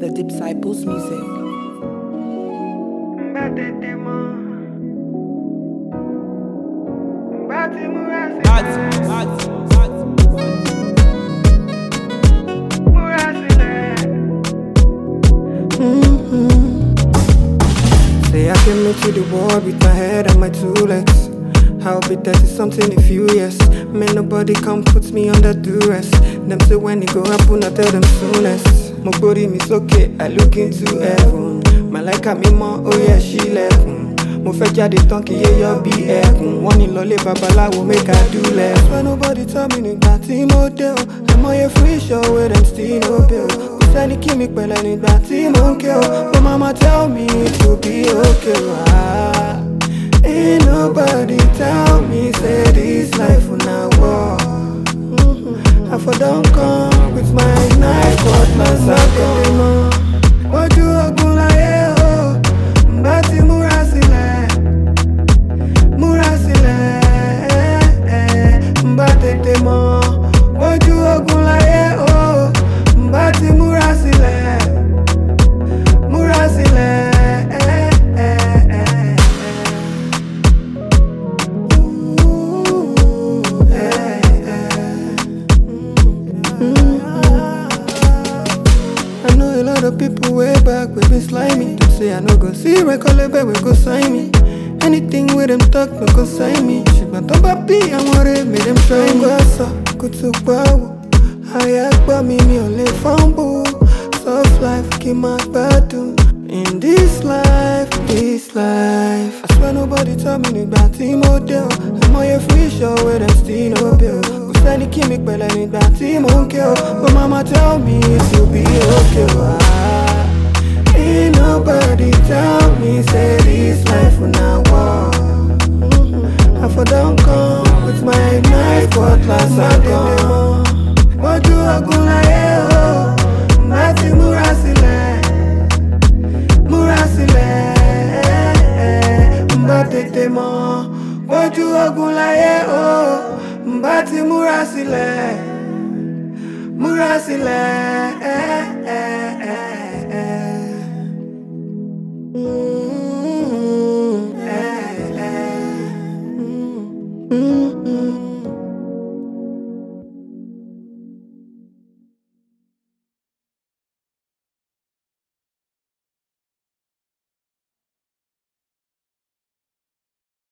The Disciples Music. Say I came into the world with my head and my two legs. I'll be 30 something in a few years. Man, nobody come put me under duress. Them say when it go happen, I tell them soonest. My body is okay, I look into heaven. My like me more, oh yeah, she left. Mo fẹ́ jáde tán kí yéyọ bí ẹkùn. Wọ́n ní lọlé babaláwo make I do less. When nobody tell me nígbà tí mo dé o. Àmọye free show wey dem still no pay o. Kò sẹ́ni kí mi pẹ̀lẹ́ nígbà tí mo ń ké o. But mama tell me to be okay o. Ain't nobody tell me say this life na war. I for don come with my knife cutlass I come. Ojú ogun láyé o. Mbá ti múra sílẹ̀. Múra sílẹ̀. Mbá tètè mọ̀. Ojú ogun láyé o. Mbá ti múra sílẹ̀. Múra sílẹ̀. I know a lot of people way back we been slimy. Them say I no go see record label we go sign me. Anything with them talk no go sign me. Ṣùgbọ́n tó bá bí àwọn ọ̀rẹ́ mi dem try me. Wọ́n sọ kó tó pawó, àyà gbọ́ mi mi ò lè fumble. Soft life kí n máa gbádùn. In this life, I swear nobody tell me nígbà tí mo dé o. Àmọye free show wey dem still no pay o. Kò sẹ́ni kí mi pẹ̀lẹ́ nígbà tí mo ń ké o. But mama tell me to be okay o. Ain't nobody tell me say this life na war. I for don come with my knife cutlass I come. Ojú ogun láyé o. Mbá ti múra sílẹ̀. Múra sílẹ̀. Mbá tètè mọ̀. Ojú ogun láyé o. Mbá ti múra sílẹ̀. Múra sílẹ̀.